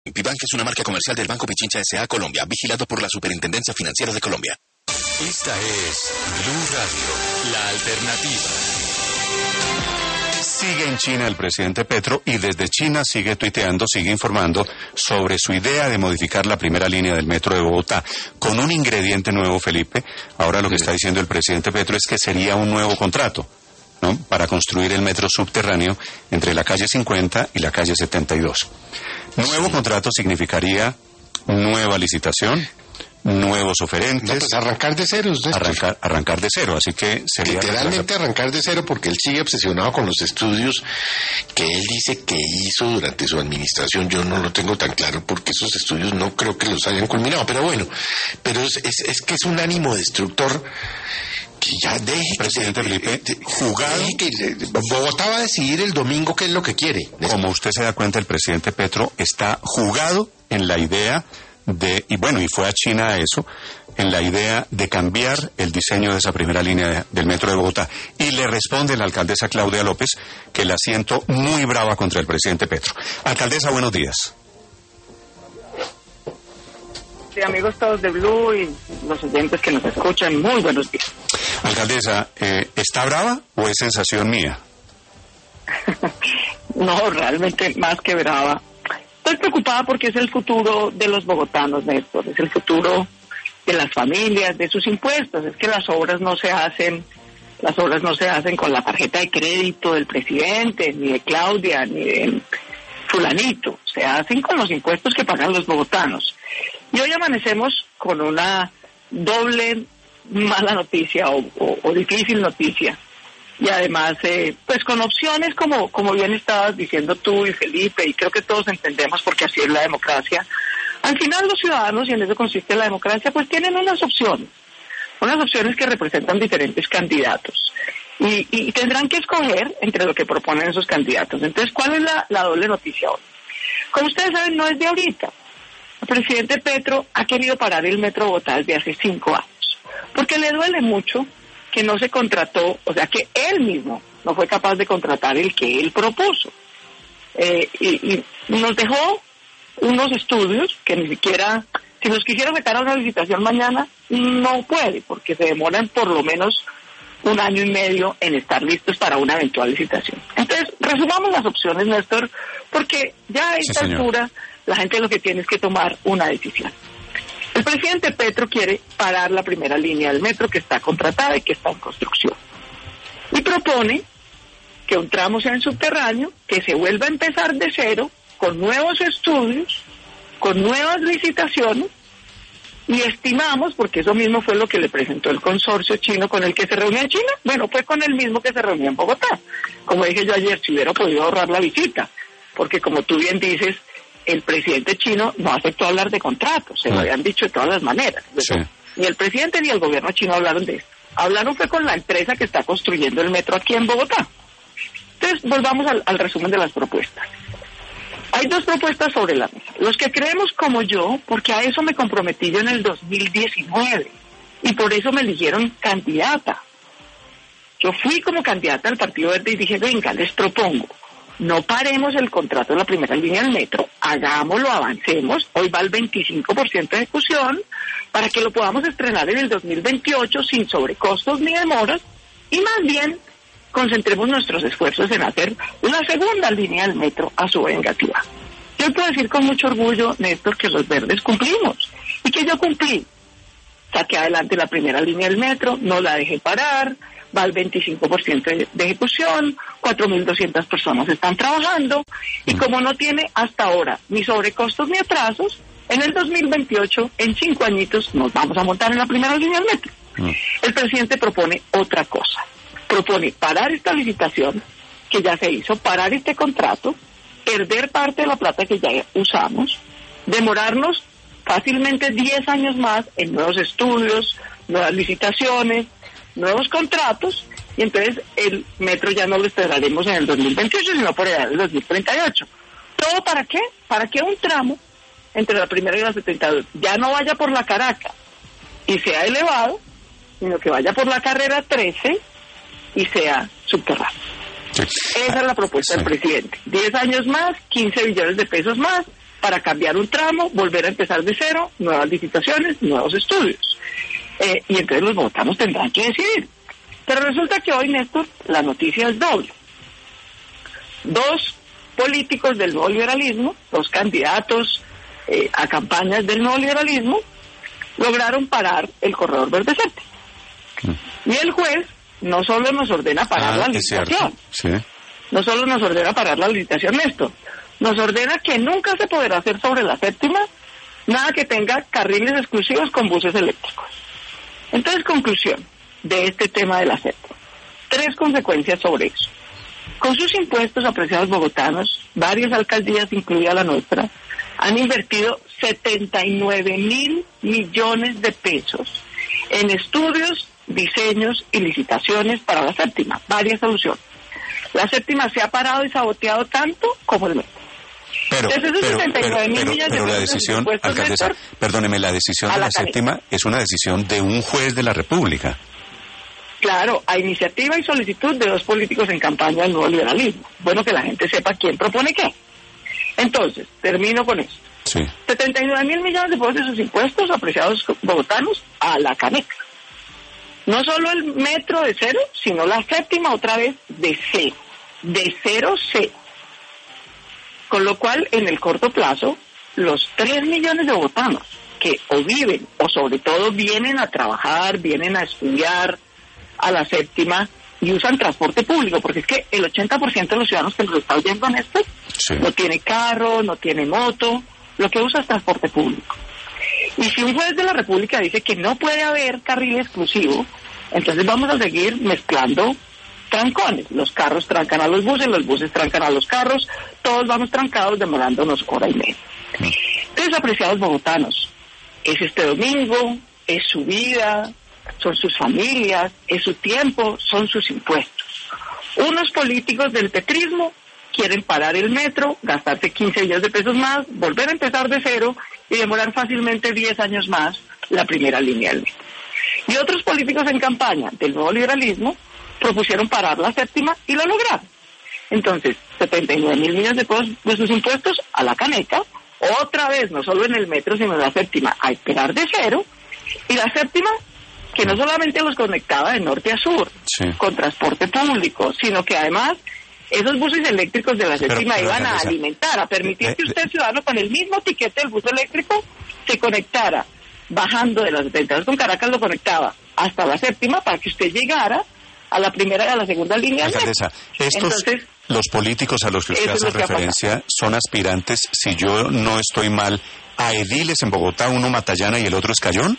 Pibank es una marca comercial del Banco Pichincha S.A. Colombia, vigilado por la Superintendencia Financiera de Colombia. Esta es Blue Radio, la alternativa. Sigue en China el presidente Petro y desde China sigue tuiteando, sigue informando sobre su idea de modificar la primera línea del metro de Bogotá con un ingrediente nuevo, Felipe. Ahora lo que está diciendo el presidente Petro es que sería un nuevo contrato, ¿no?, para construir el metro subterráneo entre la calle 50 y la calle 72. Nuevo contrato significaría nueva licitación, nuevos oferentes. No, pues arrancar de cero. Arrancar de cero, así que sería... Literalmente arrancar de cero, porque él sigue obsesionado con los estudios que él dice que hizo durante su administración. Yo no lo tengo tan claro porque esos estudios no creo que los hayan culminado, pero bueno, pero es que es un ánimo destructor que ya deje... Presidente Felipe, jugado... Bogotá va a decidir el domingo qué es lo que quiere. Como usted se da cuenta, el presidente Petro está jugado en la idea de, y fue a China a eso, en la idea de cambiar el diseño de esa primera línea del metro de Bogotá. Y le responde la alcaldesa Claudia López que la siento muy brava contra el presidente Petro. Alcaldesa, buenos días. Sí, amigos todos de Blue y los oyentes que nos escuchan, muy buenos días. Alcaldesa, ¿está brava o es sensación mía? No, realmente más que brava. Estoy preocupada porque es el futuro de los bogotanos, Néstor, es el futuro de las familias, de sus impuestos. Es que las obras no se hacen con la tarjeta de crédito del presidente, ni de Claudia, ni de fulanito, se hacen con los impuestos que pagan los bogotanos. Y hoy amanecemos con una doble mala noticia o difícil noticia. Y además, pues con opciones como bien estabas diciendo tú y Felipe, y creo que todos entendemos porque así es la democracia. Al final los ciudadanos, y en eso consiste la democracia, pues tienen unas opciones que representan diferentes candidatos. Y tendrán que escoger entre lo que proponen esos candidatos. Entonces, ¿cuál es la doble noticia hoy? Como ustedes saben, no es de ahorita. El presidente Petro ha querido parar el Metro Bogotá desde hace 5 años, porque le duele mucho que no se contrató, o sea, que él mismo no fue capaz de contratar el que él propuso. Y nos dejó unos estudios que ni siquiera, si los quisiera meter a una licitación mañana, no puede, porque se demoran por lo menos 1 año y medio en estar listos para una eventual licitación. Entonces, resumamos las opciones, Néstor, porque ya a esta altura la gente lo que tiene es que tomar una decisión. El presidente Petro quiere parar la primera línea del metro que está contratada y que está en construcción. Y propone que un tramo sea en subterráneo, que se vuelva a empezar de cero, con nuevos estudios, con nuevas licitaciones, y estimamos, porque eso mismo fue lo que le presentó el consorcio chino con el que se reunió en China, bueno, fue con el mismo que se reunió en Bogotá. Como dije yo ayer, si hubiera podido ahorrar la visita, porque como tú bien dices, el presidente chino no aceptó hablar de contratos, se lo habían dicho de todas las maneras. Sí. Ni el presidente ni el gobierno chino hablaron de esto. Hablaron fue con la empresa que está construyendo el metro aquí en Bogotá. Entonces, volvamos al resumen de las propuestas. Hay 2 propuestas sobre la mesa. Los que creemos como yo, porque a eso me comprometí yo en el 2019, y por eso me eligieron candidata. Yo fui como candidata al Partido Verde y dije, venga, les propongo, no paremos el contrato de la primera línea del metro, hagámoslo, avancemos, hoy va el 25% de ejecución, para que lo podamos estrenar en el 2028 sin sobrecostos ni demoras, y más bien concentremos nuestros esfuerzos en hacer la segunda línea del metro a su vengativa. Yo puedo decir con mucho orgullo, Néstor, que los verdes cumplimos, y que yo cumplí. Saqué adelante la primera línea del metro, no la dejé parar, va al 25% de ejecución, 4.200 personas están trabajando, y como no tiene hasta ahora ni sobrecostos ni atrasos, en el 2028, en 5 añitos, nos vamos a montar en la primera línea del metro. El presidente propone otra cosa. Propone parar esta licitación que ya se hizo, parar este contrato, perder parte de la plata que ya usamos, demorarnos fácilmente 10 años más en nuevos estudios, nuevas licitaciones, nuevos contratos, y entonces el metro ya no lo estrenaremos en el 2028, sino por allá del 2038. ¿Todo para qué? Para que un tramo entre la primera y la 72 ya no vaya por la Caracas y sea elevado, sino que vaya por la carrera 13 y sea subterráneo. Sí. Esa es la propuesta del presidente. 10 años más, 15 billones de pesos más, para cambiar un tramo, volver a empezar de cero, nuevas licitaciones, nuevos estudios. Y entonces los bogotanos tendrán que decidir. Pero resulta que hoy, Néstor, la noticia es doble. Dos políticos del nuevo liberalismo, dos candidatos a campañas del nuevo liberalismo, lograron parar el corredor verde séptimo. Y el juez no solo nos ordena parar la licitación, sí. No solo nos ordena parar la licitación, Néstor, nos ordena que nunca se podrá hacer sobre la séptima nada que tenga carriles exclusivos con buses eléctricos. Entonces, conclusión de este tema de la séptima. 3 consecuencias sobre eso. Con sus impuestos, apreciados bogotanos, varias alcaldías, incluida la nuestra, han invertido 79.000 millones de pesos en estudios, diseños y licitaciones para la séptima, varias soluciones. La séptima se ha parado y saboteado tanto como el metro. Pero la decisión, alcaldesa, perdóneme, la decisión de la séptima es una decisión de un juez de la República. Claro, a iniciativa y solicitud de 2 políticos en campaña del nuevo liberalismo. Bueno, que la gente sepa quién propone qué. Entonces, termino con esto. Sí. 79.000 millones de pesos de sus impuestos, apreciados bogotanos, a la caneca. No solo el metro de cero, sino la séptima otra vez de cero. De cero. Con lo cual, en el corto plazo, los 3 millones de bogotanos que o viven o sobre todo vienen a trabajar, vienen a estudiar a la séptima y usan transporte público, porque es que el 80% de los ciudadanos que nos está oyendo en esto no tiene carro, no tiene moto, lo que usa es transporte público. Y si un juez de la República dice que no puede haber carril exclusivo, entonces vamos a seguir mezclando trancones. Los carros trancan a los buses trancan a los carros, todos vamos trancados demorándonos hora y media. Entonces, apreciados bogotanos, es este domingo, es su vida, son sus familias, es su tiempo, son sus impuestos. Unos políticos del petrismo quieren parar el metro, gastarse 15 millones de pesos más, volver a empezar de cero y demorar fácilmente 10 años más la primera línea del metro. Y otros políticos en campaña del nuevo liberalismo propusieron parar la séptima y lo lograron. Entonces, 79.000 millones de pesos de sus impuestos a la caneca, otra vez, no solo en el metro, sino en la séptima, a esperar de cero, y la séptima, que no solamente los conectaba de norte a sur, con transporte público, sino que además esos buses eléctricos de la séptima iban a alimentar, a permitir que usted, ciudadano, con el mismo tiquete del bus eléctrico, se conectara, bajando de las 72 con Caracas, lo conectaba hasta la séptima para que usted llegara a la primera y a la segunda línea. Alcaldesa, entonces, los políticos a los que usted hace referencia son aspirantes, si yo no estoy mal, a ediles en Bogotá, uno Matallana y el otro Escayón.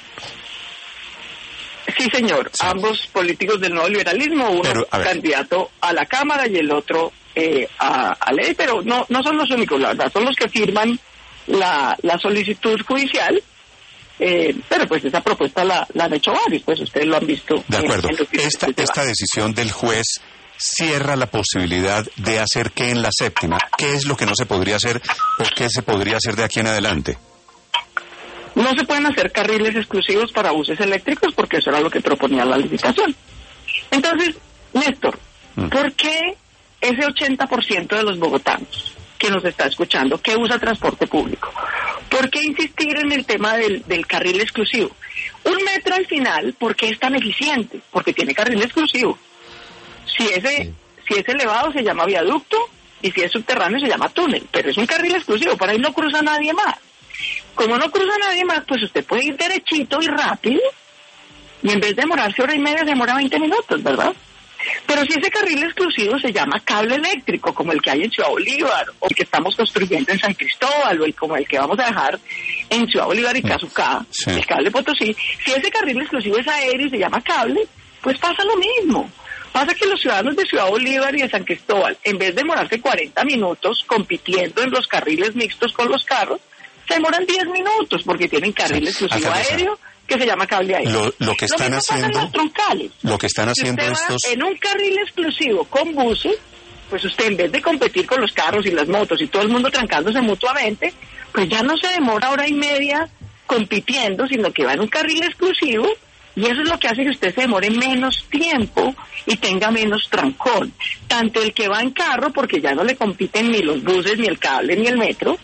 Sí, señor. Sí. Ambos políticos del nuevo liberalismo, uno candidato a la Cámara y el otro a ley, pero no son los únicos, la verdad, son los que firman la solicitud judicial. Pero pues esa propuesta la han hecho varios, pues ustedes lo han visto. De acuerdo. Esta decisión del juez cierra la posibilidad de hacer qué en la séptima. ¿Qué es lo que no se podría hacer o qué se podría hacer de aquí en adelante? No se pueden hacer carriles exclusivos para buses eléctricos porque eso era lo que proponía la licitación. Entonces, Néstor, ¿por qué ese 80% de los bogotanos que nos está escuchando, que usa transporte público, por qué insistir en el tema del carril exclusivo? Un metro al final, ¿por qué es tan eficiente? Porque tiene carril exclusivo. Si es elevado se llama viaducto y si es subterráneo se llama túnel, pero es un carril exclusivo, por ahí no cruza nadie más. Como no cruza nadie más, pues usted puede ir derechito y rápido y en vez de demorarse hora y media, demora 20 minutos, ¿verdad? Pero si ese carril exclusivo se llama cable eléctrico, como el que hay en Ciudad Bolívar, o el que estamos construyendo en San Cristóbal, o como el que vamos a dejar en Ciudad Bolívar y Cazucá, el cable Potosí, si ese carril exclusivo es aéreo y se llama cable, pues pasa lo mismo. Pasa que los ciudadanos de Ciudad Bolívar y de San Cristóbal, en vez de demorarse 40 minutos compitiendo en los carriles mixtos con los carros, se demoran 10 minutos porque tienen carril exclusivo aéreo que se llama cable aéreo. Lo que están haciendo, lo que están haciendo estos... En un carril exclusivo con buses, pues usted en vez de competir con los carros y las motos y todo el mundo trancándose mutuamente, pues ya no se demora hora y media compitiendo, sino que va en un carril exclusivo y eso es lo que hace que usted se demore menos tiempo y tenga menos trancón. Tanto el que va en carro, porque ya no le compiten ni los buses, ni el cable, ni el metro,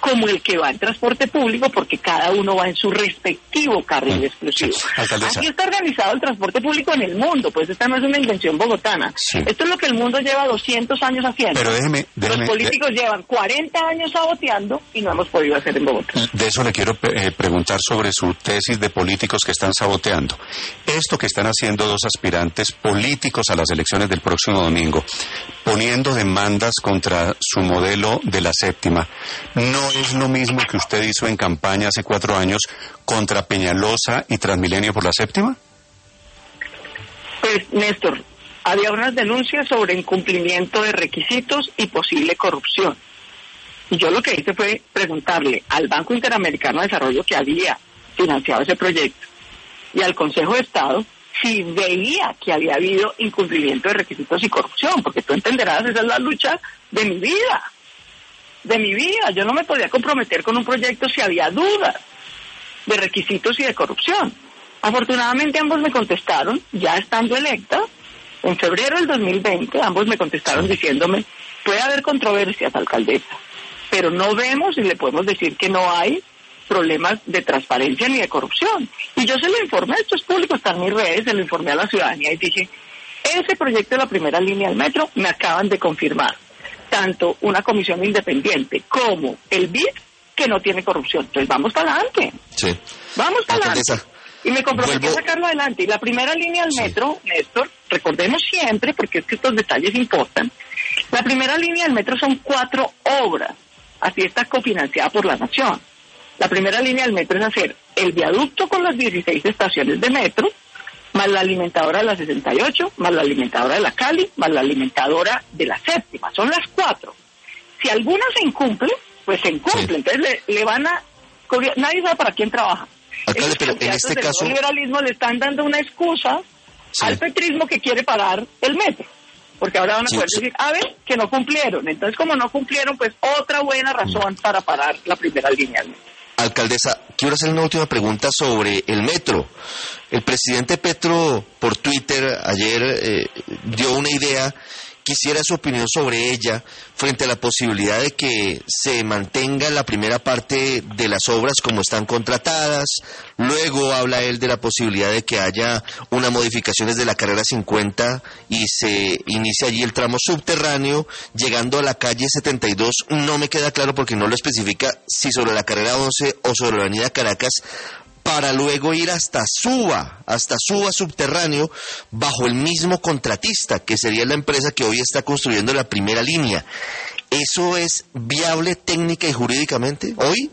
como el que va en transporte público, porque cada uno va en su respectivo carril exclusivo. Sí, alcaldesa. Así está organizado el transporte público en el mundo, pues esta no es una invención bogotana. Sí. Esto es lo que el mundo lleva 200 años haciendo. Pero déjeme Los políticos llevan 40 años saboteando y no hemos podido hacer en Bogotá. De eso le quiero preguntar sobre su tesis de políticos que están saboteando. Esto que están haciendo dos aspirantes políticos a las elecciones del próximo domingo, poniendo demandas contra su modelo de la séptima, ¿no es lo mismo que usted hizo en campaña hace 4 años contra Peñalosa y Transmilenio por la séptima? Pues, Néstor, había unas denuncias sobre incumplimiento de requisitos y posible corrupción. Y yo lo que hice fue preguntarle al Banco Interamericano de Desarrollo, que había financiado ese proyecto, y al Consejo de Estado, si veía que había habido incumplimiento de requisitos y corrupción, porque tú entenderás, esa es la lucha de mi vida. Yo no me podía comprometer con un proyecto si había dudas de requisitos y de corrupción. Afortunadamente ambos me contestaron, ya estando electa, en febrero del 2020, ambos me contestaron diciéndome, puede haber controversias, alcaldesa, pero no vemos y le podemos decir que no hay problemas de transparencia ni de corrupción. Y yo se lo informé, esto es público, está en mis redes, se lo informé a la ciudadanía y dije, ese proyecto de la primera línea del metro me acaban de confirmar tanto una comisión independiente como el BID que no tiene corrupción. Entonces vamos para adelante. Sí. Vamos para Alcaldesa, adelante. Y me comprometí a sacarlo adelante. Y la primera línea del metro, Néstor, recordemos siempre, porque es que estos detalles importan, la primera línea del metro son 4 obras. Así está cofinanciada por la Nación. La primera línea del metro es hacer el viaducto con las 16 estaciones de metro, más la alimentadora de la 68, más la alimentadora de la Cali, más la alimentadora de la séptima. Son las 4. Si alguna se incumple, pues se incumple. Sí. Entonces le van a... Nadie sabe para quién trabaja. Alcalde, pero en este caso... El liberalismo le están dando una excusa al petrismo que quiere parar el metro. Porque ahora van a poder decir, a ver, que no cumplieron. Entonces, como no cumplieron, pues otra buena razón para parar la primera línea del metro. Alcaldesa, quiero hacer una última pregunta sobre el metro. El presidente Petro, por Twitter, ayer dio una idea. Quisiera su opinión sobre ella frente a la posibilidad de que se mantenga la primera parte de las obras como están contratadas. Luego habla él de la posibilidad de que haya unas modificaciones de la carrera 50 y se inicie allí el tramo subterráneo, llegando a la calle 72. No me queda claro porque no lo especifica si sobre la carrera 11 o sobre la avenida Caracas, para luego ir hasta Suba subterráneo, bajo el mismo contratista, que sería la empresa que hoy está construyendo la primera línea. ¿Eso es viable técnica y jurídicamente hoy?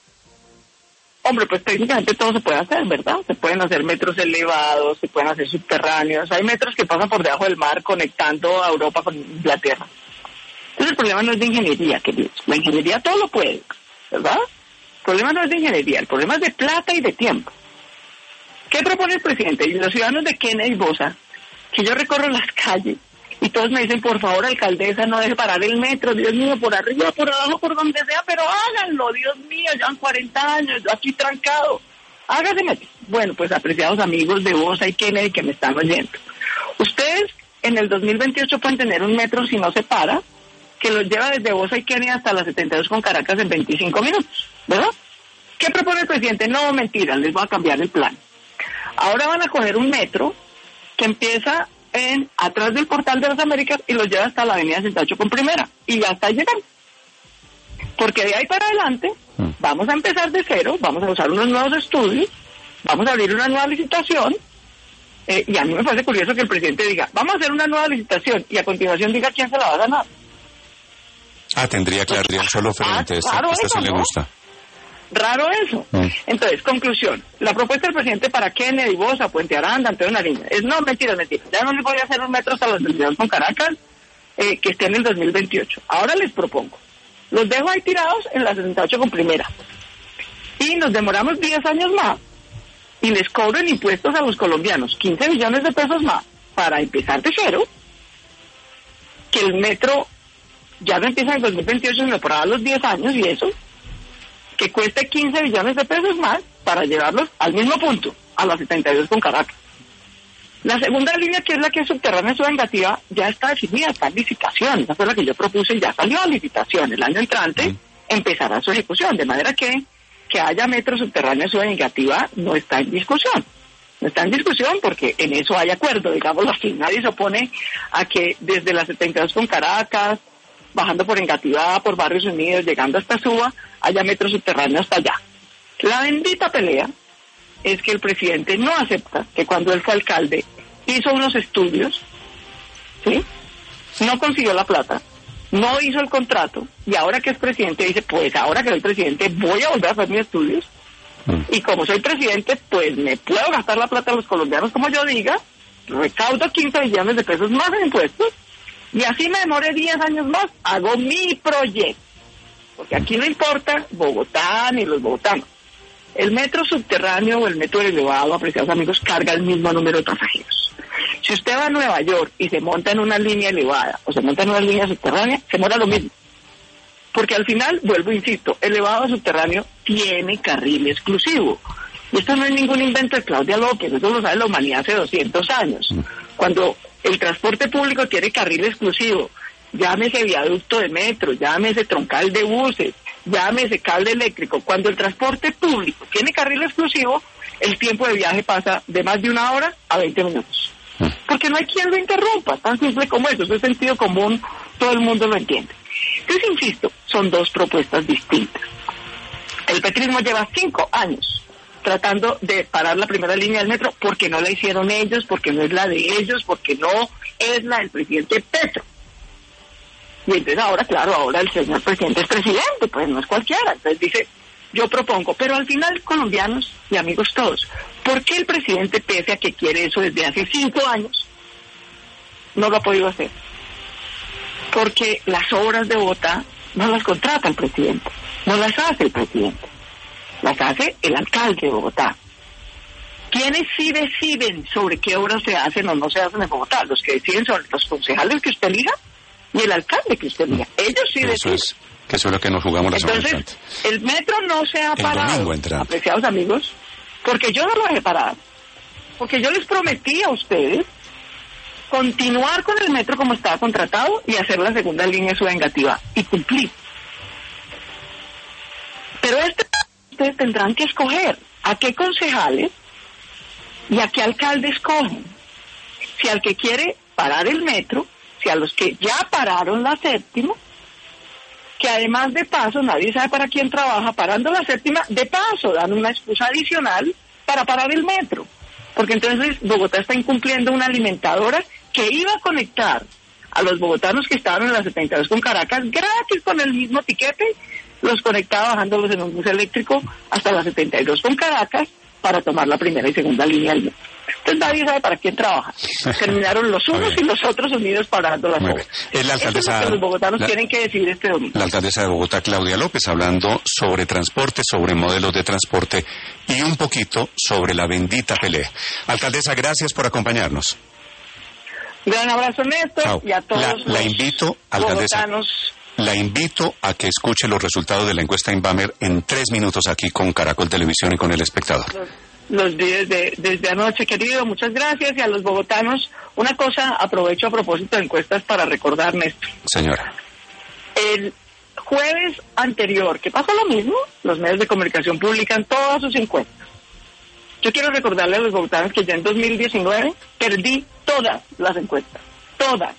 Hombre, pues técnicamente todo se puede hacer, ¿verdad? Se pueden hacer metros elevados, se pueden hacer subterráneos. Hay metros que pasan por debajo del mar conectando a Europa con Inglaterra. Entonces el problema no es de ingeniería, queridos. La ingeniería todo lo puede, ¿verdad? El problema no es de ingeniería, el problema es de plata y de tiempo. ¿Qué propone el presidente? Y los ciudadanos de Kennedy y Bosa, que yo recorro las calles y todos me dicen, por favor, alcaldesa, no deje parar el metro, Dios mío, por arriba, por abajo, por donde sea, pero háganlo, Dios mío, llevan 40 años, yo aquí trancado, hágase metro. Bueno, pues apreciados amigos de Bosa y Kennedy que me están oyendo, ustedes en el 2028 pueden tener un metro si no se para, que los lleva desde Bosa y Kennedy hasta la 72 con Caracas en 25 minutos, ¿verdad? ¿Qué propone el presidente? No, mentira, les voy a cambiar el plan. Ahora van a coger un metro que empieza atrás del Portal de las Américas y los lleva hasta la avenida 68 con Primera, y ya está llegando. Porque de ahí para adelante vamos a empezar de cero, vamos a usar unos nuevos estudios, vamos a abrir una nueva licitación, y a mí me parece curioso que el presidente diga, vamos a hacer una nueva licitación, y a continuación diga quién se la va a ganar. Tendría que abrir un solo frente. Claro, esta sí ¿no? le gusta. Raro eso. Entonces, conclusión. La propuesta del presidente para Kennedy, Bosa, Puente Aranda, Antonio Nariño es no, mentira. Ya no les voy a hacer un metro hasta los 22 con Caracas, que esté en el 2028. Ahora les propongo. Los dejo ahí tirados en la 68 con Primera. Y nos demoramos 10 años más. Y les cobro en impuestos a los colombianos 15 millones de pesos más para empezar de cero. Que el metro ya no empieza en el 2028, sino por ahí a los 10 años y eso, que cueste 15 millones de pesos más para llevarlos al mismo punto, a las 72 con Caracas. La segunda línea, que es la que es subterránea subvengativa, ya está definida, está en licitación. Esa fue la que yo propuse y ya salió a licitación. El año entrante empezará su ejecución, de manera que haya metro subterráneo en su negativa no está en discusión. No está en discusión porque en eso hay acuerdo, digámoslo así. Nadie se opone a que desde la 72 con Caracas, bajando por Engativá, por Barrios Unidos, llegando hasta Suba, haya metro subterráneo hasta allá. La bendita pelea es que el presidente no acepta que cuando él fue alcalde hizo unos estudios, ¿sí? No consiguió la plata, no hizo el contrato, y ahora que es presidente dice, pues ahora que soy presidente voy a volver a hacer mis estudios, y como soy presidente, pues me puedo gastar la plata a los colombianos como yo diga, recaudo 15 billones de pesos más en impuestos, y así me demore 10 años más, hago mi proyecto. Porque aquí no importa Bogotá ni los bogotanos. El metro subterráneo o el metro elevado, apreciados amigos, carga el mismo número de pasajeros. Si usted va a Nueva York y se monta en una línea elevada o se monta en una línea subterránea, se demora lo mismo. Porque al final, vuelvo, insisto, elevado subterráneo tiene carril exclusivo. Y esto no es ningún invento de Claudia López, eso lo sabe la humanidad hace 200 años. Cuando el transporte público tiene carril exclusivo, llámese viaducto de metro, llámese troncal de buses, llámese cable eléctrico, cuando el transporte público tiene carril exclusivo, el tiempo de viaje pasa de más de 1 hora a 20 minutos. Porque no hay quien lo interrumpa, tan simple como eso es sentido común, todo el mundo lo entiende. Entonces, insisto, son dos propuestas distintas. El petrismo lleva 5 años tratando de parar la primera línea del metro porque no la hicieron ellos, porque no es la de ellos, porque no es la del presidente Petro. Y entonces ahora, claro, ahora el señor presidente es presidente, pues no es cualquiera. Entonces dice, yo propongo, pero al final, colombianos y amigos todos, ¿por qué el presidente, pese a que quiere eso desde hace 5 años, no lo ha podido hacer? Porque las obras de Bogotá no las contrata el presidente, no las hace el presidente, las hace el alcalde de Bogotá. ¿Quiénes sí deciden sobre qué obras se hacen o no se hacen en Bogotá? Los que deciden son los concejales que usted elija y el alcalde que usted elija. Ellos sí deciden. Eso es lo que nos jugamos la semana entrante. El metro no se ha parado, apreciados amigos, porque yo no lo dejé parar. Porque yo les prometí a ustedes continuar con el metro como estaba contratado y hacer la segunda línea subvengativa. Y cumplí. Pero ustedes tendrán que escoger a qué concejales y a qué alcaldes cogen. Si al que quiere parar el metro, si a los que ya pararon la séptima, que además de paso, nadie sabe para quién trabaja, parando la séptima, de paso dan una excusa adicional para parar el metro. Porque entonces Bogotá está incumpliendo una alimentadora que iba a conectar a los bogotanos que estaban en la 72 con Caracas gratis con el mismo tiquete, los conectaba bajándolos en un bus eléctrico hasta la 72 con Caracas para tomar la primera y segunda línea del metro. Entonces nadie sabe para quién trabaja. Terminaron los unos y los otros unidos parando las obras. La alcaldesa, eso es lo que los bogotanos tienen que decidir este domingo. La alcaldesa de Bogotá, Claudia López, hablando sobre transporte, sobre modelos de transporte y un poquito sobre la bendita pelea. Alcaldesa, gracias por acompañarnos. Gran abrazo, Néstor, Chao. Y a todos la invito, alcaldesa, bogotanos. La invito a que escuche los resultados de la encuesta Inbamer en 3 minutos aquí con Caracol Televisión y con El Espectador. Los vi desde anoche, querido, muchas gracias. Y a los bogotanos, una cosa, aprovecho a propósito de encuestas para recordar, Néstor. Señora. El jueves anterior, que pasó lo mismo, los medios de comunicación publican todas sus encuestas. Yo quiero recordarle a los bogotanos que ya en 2019 perdí todas las encuestas, todas.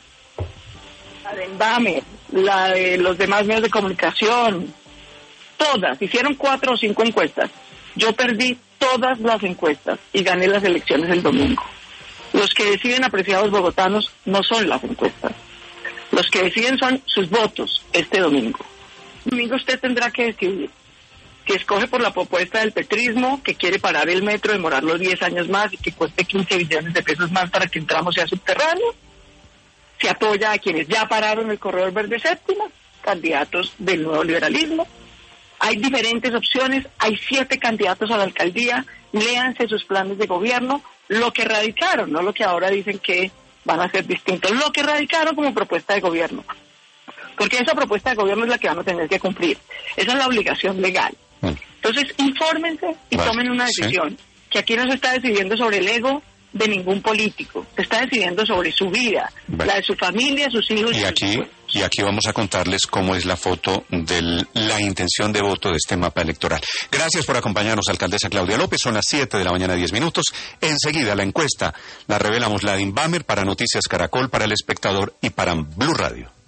La de Inbamer, la de los demás medios de comunicación, todas. Hicieron 4 o 5 encuestas. Yo perdí todas las encuestas y gané las elecciones el domingo. Los que deciden, apreciados bogotanos, no son las encuestas. Los que deciden son sus votos este domingo. El domingo usted tendrá que decidir que escoge por la propuesta del petrismo, que quiere parar el metro, demorarlo 10 años más y que cueste 15 billones de pesos más para que el tramo sea subterráneo. Se apoya a quienes ya pararon el corredor verde séptima, candidatos del nuevo liberalismo. Hay diferentes opciones, hay 7 candidatos a la alcaldía, léanse sus planes de gobierno, lo que radicaron, no lo que ahora dicen que van a ser distintos, lo que radicaron como propuesta de gobierno. Porque esa propuesta de gobierno es la que van a tener que cumplir, esa es la obligación legal. Entonces, infórmense y tomen una decisión, que aquí no se está decidiendo sobre el ego, de ningún político. Se está decidiendo sobre su vida, la de su familia, sus hijos. Y aquí vamos a contarles cómo es la foto de la intención de voto de este mapa electoral. Gracias por acompañarnos, alcaldesa Claudia López. Son las 7 de la mañana, 10 minutos. Enseguida la encuesta la revelamos Ladin Bamer para Noticias Caracol, para El Espectador y para Blue Radio.